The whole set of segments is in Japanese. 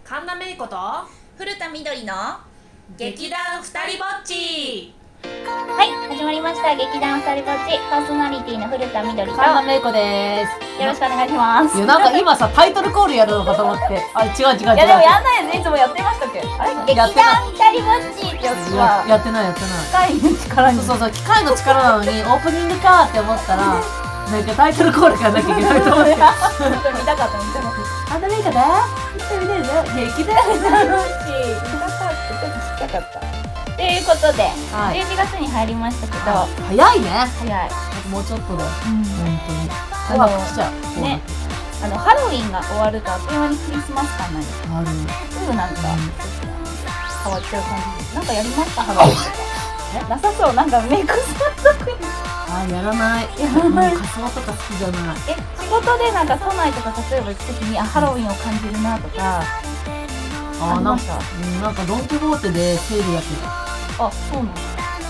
神田芽衣子と古田みどりの劇団ふたりぼっち。 はい、始まりました。劇団ふたりぼっち、パーソナリティの古田みどりと神田芽衣子です。 よろしくお願いします。 いや、なんか今さ、タイトルコールやるのかと思って。あ、違う。 いやでもやんないです。いつもやってましたっけ？あれ、劇団ふたりぼっちってやつはやってない。 機械の力に。 そう、機械の力なのにオープニングかって思ったらなんかタイトルコールやらなきゃいけないと思って見たかった。 神田芽衣子だ見てね、劇団ふたりぼっち見たかった。ちょっと聞きたかった。ということで、 はい、 11月に入りましたけど、 早いね。 早い。 もうちょっとで、本当にワクワクしちゃうね。ハロウィンが終わるとあっという間にクリスマス感なんです。 ある。 すぐなんか、変わっちゃう感じです。なんかやりましたハロウィンとか。なさそう。なんかメイクさんとかに。 やらない。仮装とか好きじゃない。 仕事でなんか都内とか例えば行くときにハロウィンを感じるなとか。 なんかドンキホーテでセールやってた。 あ、そうなんだ。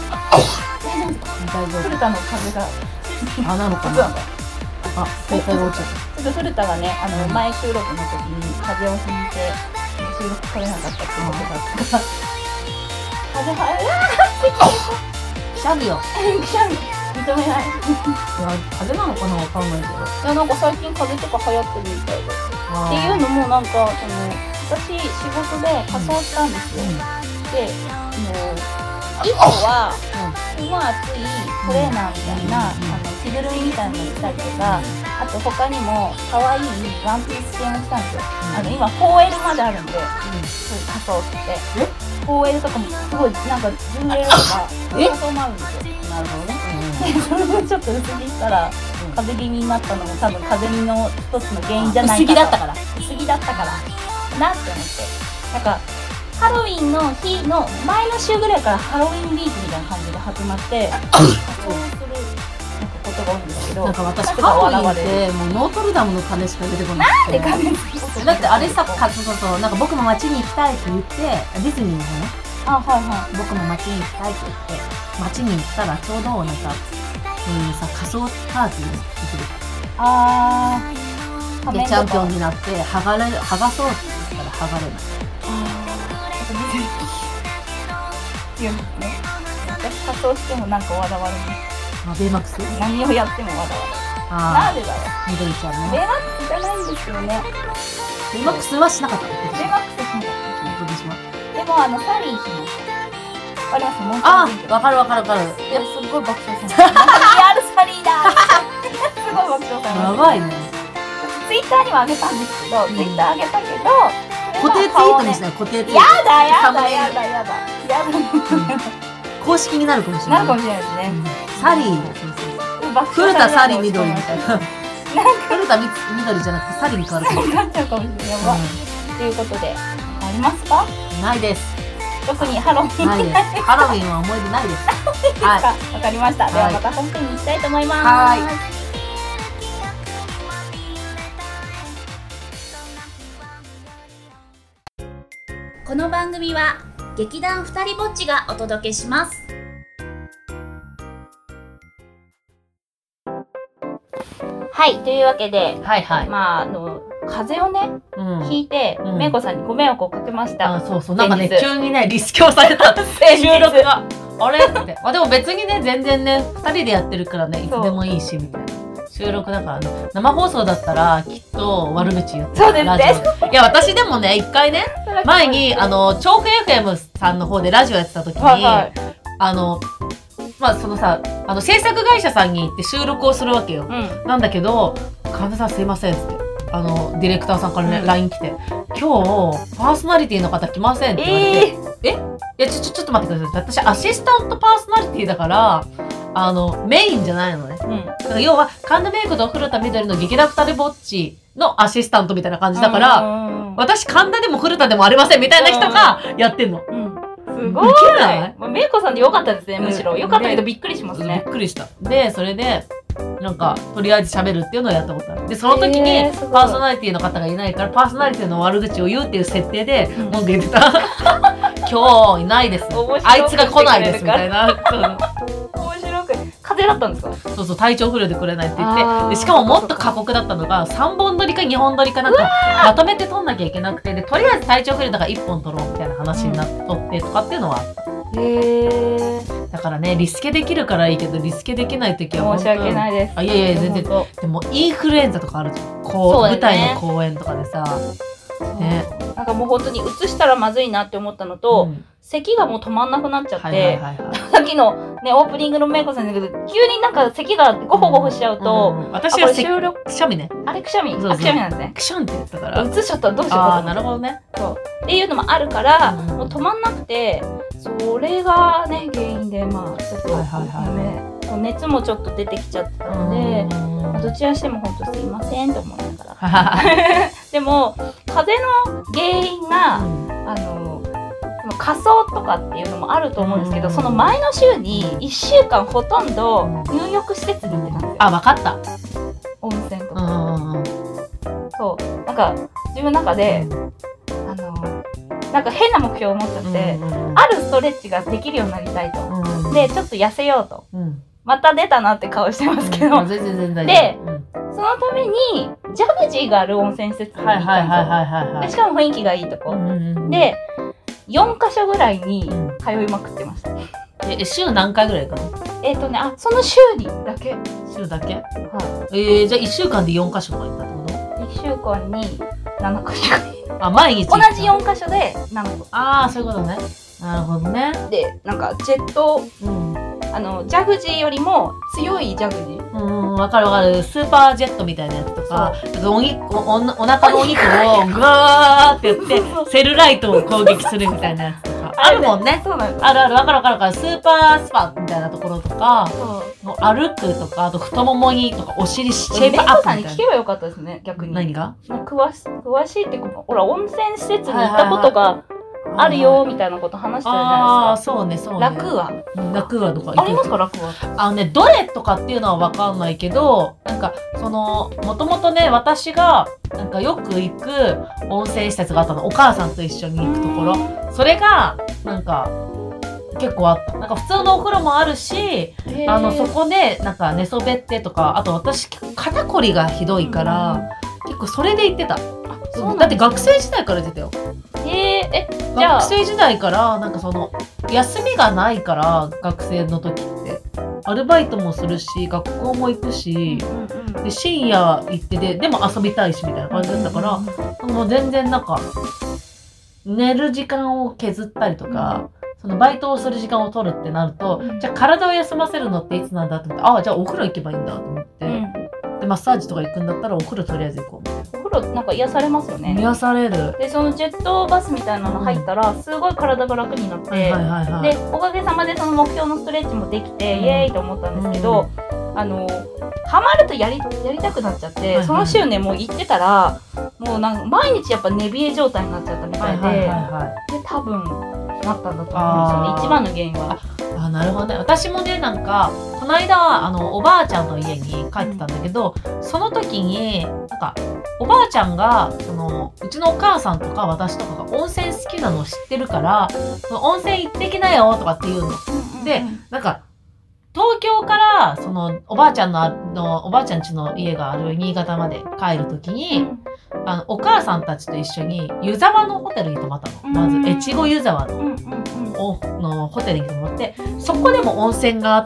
大丈夫。 古田の風が。 なのかな。携帯が落ちちゃった。 ちょっと古田がね、前収録の時に風邪をひいて収録取れなかったってことがあったから。風邪くしゃみよ。 くしゃみ。認めない。 風邪なのかな、わかんないけど。 いや、なんか最近風邪とか流行ってるみたいで。っていうのもなんか私仕事で仮装したんですよ。で、一個はすごい熱いトレーナーみたいな着ぐるみみたいなのを着たりとか、あと他にも可愛いワンピース系も着たんですよ。今 4L まであるんで、そういう仮装って 4L とかもすごいなんか 10L とか仮装もあるんですよ。なるほどね。それもちょっと薄着したら風邪気味になったのも多分風邪の一つの原因じゃないかと。薄着だったからなって思って、なんかハロウィンの日の前の週ぐらいからハロウィンウィークみたいな感じで始まってそうするなんかことが多いんですけど、なんか私ハロウィンってもうノートルダムの鐘しか出てこなくて。 なんで鐘だってあれさ、そうなんか僕も街に行きたいって言ってディズニーのね、僕も街に行きたいって言って街に行ったらちょうどなんかさ仮装パーティーに行ってるでチャンピオンになって剥がそうって言ったら剥がれない。 私仮装してもなんか笑われます。 ベイマックス？ 何をやっても笑われる。なんでだろう。 みどりちゃんね。 ベイマックスじゃないんですよね。 ベイマックスはしなかった。 ベイマックスはしなかった。でもサリーしました。わかります？ わかる。 いや、すごい爆笑された。リアルサリーだ。すごい爆笑された。 やばいね。 ツイッターにもあげたんですけど、固定ツイートにしない。固定ツイート。 やだ。 公式になるかもしれない。 ですね。 サリー。古田サリー緑みたいな。古田緑じゃなくてサリーに変わるかも。 なっちゃうかもしれない。ということで、ありますか？ ないです。 特にハロウィンないです。ハロウィンは思い出ないです。 はい。わかりました。ではまた本編に行きたいと思います。 はい。 この番組は劇団ふたりぼっちがお届けします。はい、というわけで、風邪をね、ひいて、めいこさんにご迷惑をかけました。 そう。なんかね、急にね、リスケをされた。収録が。あれって。でも別にね、全然ね、2人でやってるからね、いつでもいいし、みたいな。収録だからね。生放送だったら、きっと悪口言ってそうですね。 いや、私でもね、一回ね、前に、チョーク FM さんの方でラジオやってた時に、そのさ、制作会社さんに行って収録をするわけよ。なんだけど、神田さんすいませんって。ディレクターさんからね、LINE 来て、今日、パーソナリティの方来ませんって言われて、いや、ちょっと待ってください。私、アシスタントパーソナリティだから、メインじゃないのね。だから要は、神田芽衣子と古田みどりの劇団ふたりぼっちのアシスタントみたいな感じだから、私、神田でも古田でもありませんみたいな人がやってんの。 すごい。めいこさんでよかったですね、むしろ。よかったけどびっくりしますね。 びっくりした。で、それで、なんか、とりあえず喋るっていうのをやったことある。で、その時に、パーソナリティの方がいないから、パーソナリティの悪口を言うっていう設定で、文句言ってた。今日いないです。あいつが来ないです、みたいな。 面白く。風風邪だったんですか？ そうそう、体調不良でくれないって言って、でしかももっと過酷だったのが3本撮りか2本撮りかなんかまとめて撮んなきゃいけなくて、でとりあえず体調不良だから1本撮ろうみたいな話になって撮ってとかっていうのはあった。だからね、リスケできるからいいけど、リスケできない時は申し訳ないです。 あ、いやいや全然。でもインフルエンザとかあるじゃん。こう舞台の公演とかでさ、ね、 なんかもう本当に移したらまずいなって思ったのと、咳がもう止まんなくなっちゃって、さっきのねオープニングのメイコさんだけど、急になんか咳がゴホゴホしちゃうと、 私は収録くしゃみね。 あれくしゃみ、くしゃみなんですね。 くしゃんって言ってたから。 移しちゃったらどうしようか。あ、なるほどね。 そうっていうのもあるから、もう止まんなくて、それがね原因でまあちょっと熱もちょっと出てきちゃってたので、どちらしても本当すいませんと思いながら。でも風邪の原因が、仮想とかっていうのもあると思うんですけど、その前の週に1週間ほとんど入浴施設に行ってたんですよ。 あ、分かった。 温泉とか。そう、なんか自分の中で、なんか変な目標を持っちゃって、あるストレッチができるようになりたいと。で、ちょっと痩せようと。また出たなって顔してますけど。で、そのためにジャグジーがある温泉施設に行ったんですよ。でしかも雰囲気がいいとこ。で、4カ所ぐらいに通いまくってました。 週何回ぐらいかな？ その週にだけ。 週だけ？はい。じゃあ1週間で4カ所とか行ったってこと？ 1 週間に7カ所。 あ、毎日同じ4カ所で7個。 ああ、そういうことね。なるほどね。 で、なんかジェット、ジャグジーよりも強いジャグジー。 わかるわかる。スーパージェットみたいなやつとか、お腹のお肉をグワーってやって、セルライトを攻撃するみたいなやつとか。あるもんね。 そうなんです。 あるある、わかるわかるから、スーパースパみたいなところとか、歩くとか、あと太ももにとか、お尻シェイプアップみたいな。 レイさんに聞けばよかったですね、逆に。 何が？ 詳しいってこと、ほら、温泉施設に行ったことがあるよみたいなこと話してるじゃないですか。 ああ、そうね、そうね。 楽はとかありますか？楽はどれとかっていうのはわかんないけど、なんかもともとね、私がなんかよく行く温泉施設があったの。お母さんと一緒に行くところ。それがなんか結構あった。なんか普通のお風呂もあるし、そこでなんか寝そべってとか、あと私肩こりがひどいから、結構それで行ってた。だって学生時代から出てたよ。学生時代からなんか休みがないから、学生の時ってアルバイトもするし学校も行くし、で深夜行ってでも遊びたいしみたいな感じだったから、もう全然なんか寝る時間を削ったりとか、そのバイトをする時間を取るってなると、じゃあ体を休ませるのっていつなんだって思って、じゃあお風呂行けばいいんだと思って、でマッサージとか行くんだったらお風呂とりあえず行こう。 お風呂なんか癒されますよね。 癒される。 でそのジェットバスみたいなの入ったら、すごい体が楽になって、でおかげさまでその目標のストレッチもできて、イエーイと思ったんですけど、ハマるとやりたくなっちゃって、その週ねもう行ってたらもう毎日やっぱ寝冷え状態になっちゃったみたいで、で多分なったんだと思うんですよね、一番の原因は。 なるほどね。私もね、なんかこの間おばあちゃんの家に帰ってたんだけど、その時になんかおばあちゃんがうちのお母さんとか私とかが温泉好きなのを知ってるから、温泉行ってきなよとかっていうの。で、なんか東京からおばあちゃんおばあちゃん家の家がある新潟まで帰る時に、お母さんたちと一緒に湯沢のホテルに泊まったの。まず越後湯沢のホテルに泊まって、そこでも温泉があって、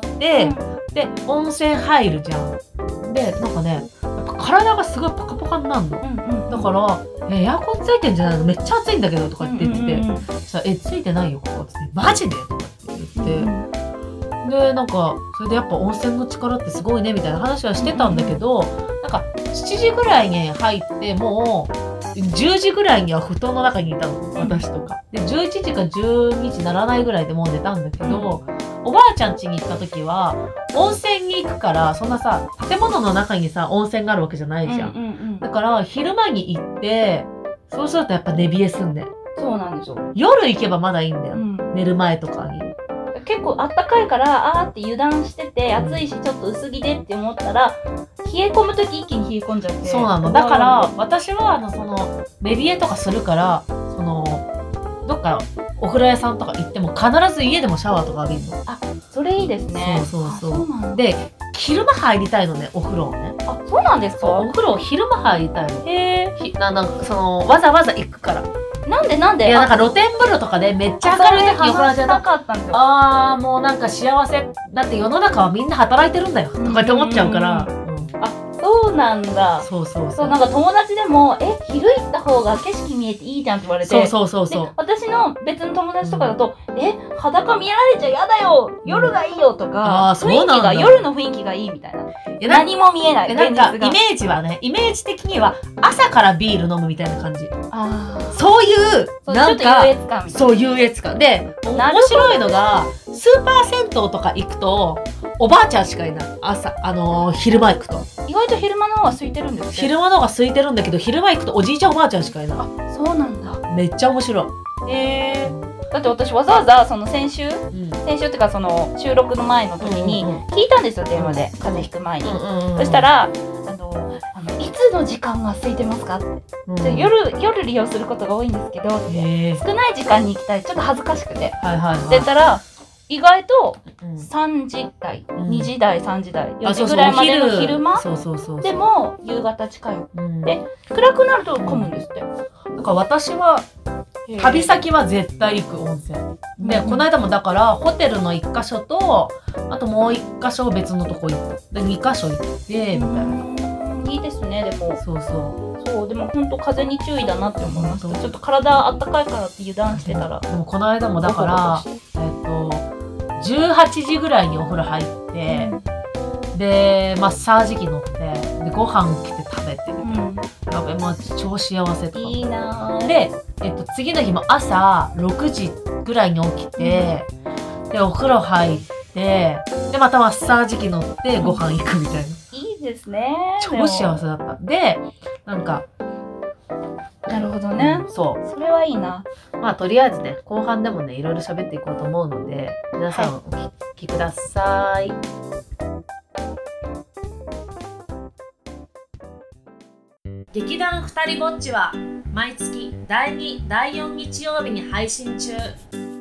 で温泉入るじゃん。でなんかね、やっぱ体がすごいポカポカになるの。だからエアコンついてんじゃないの？めっちゃ暑いんだけどとかって言ってて、さついてないよここってマジでとかって言って。でなんかそれでやっぱ温泉の力ってすごいねみたいな話はしてたんだけど、なんか7時ぐらいに入ってもう10時ぐらいには布団の中にいたの、私とかで11時か12時ならないぐらいでもう寝たんだけど、おばあちゃん家に行った時は温泉に行くから、そんなさ建物の中にさ温泉があるわけじゃないじゃん、だから昼間に行って、そうするとやっぱ寝冷えすんね。 そうなんですよ。 夜行けばまだいいんだよ、寝る前とかに。 結構あったかいからって油断してて、暑いしちょっと薄着でって思ったら、冷え込む時一気に冷え込んじゃって。 そうなの。だから私は寝冷えとかするから、どっかお風呂屋さんとか行っても必ず家でもシャワーとか浴びるの。 あ、それいいですね。 そうで、昼間入りたいのね、お風呂をね。 あ、そうなんですか？ お風呂を昼間入りたいの。 へー。わざわざ行くから。 なんでいや、なんか露天風呂とかでめっちゃ明るい時にお風呂じゃなかったんですよ。 もうなんか幸せ。だって世の中はみんな働いてるんだよ。とかって思っちゃうから。 そうなんだ。 そうなんか友達でも昼行った方が景色見えていいじゃんって言われて。 そう。 私の別の友達とかだと、裸見られちゃやだよ、夜がいいよとか、夜の雰囲気がいいみたいな。何も見えない。 なんかイメージ的には朝からビール飲むみたいな感じ。そういうなんか優越感で、面白いのがスーパー銭湯とか行くとおばあちゃんしかいない。昼間行くと意外と昼間の方が空いてるんですね。 昼間の方が空いてるんだけど、昼間行くとおじいちゃんおばあちゃんしかいない。 そうなんだ。 めっちゃ面白い。 だって私わざわざその先週っていうかその収録の前の時に聞いたんですよ、電話で。風邪ひく前に。そしたらいつの時間が空いてますかって、夜利用することが多いんですけど、少ない時間に行きたい、ちょっと恥ずかしくてって言ったら、意外と3時台、2時台、3時台、4時ぐらいまでの昼間でも夕方近いで、暗くなると混むんですって。 だから私は旅先は絶対行く温泉で、この間もだからホテルの1箇所と、あともう1箇所別のとこ行って2箇所行ってみたいな。 いいですね。でもそうでも本当風に注意だなって思いました。ちょっと体あったかいからって油断してたら。 でもこの間もだから18時ぐらいにお風呂入って、でマッサージ機乗って、でご飯来て食べてみたいな。やべ、もう超幸せとか。 いいなぁ。 で、次の日も朝6時ぐらいに起きて、でお風呂入って、でまたマッサージ機乗ってご飯行くみたいな。 いいですね。 超幸せだった。で、なんか。 なるほどね。 それはいいな。 まあとりあえずね、後半でもね、いろいろ喋っていこうと思うので、皆さんお聞きください。劇団ふたりぼっちは毎月第2、第4日曜日に配信中。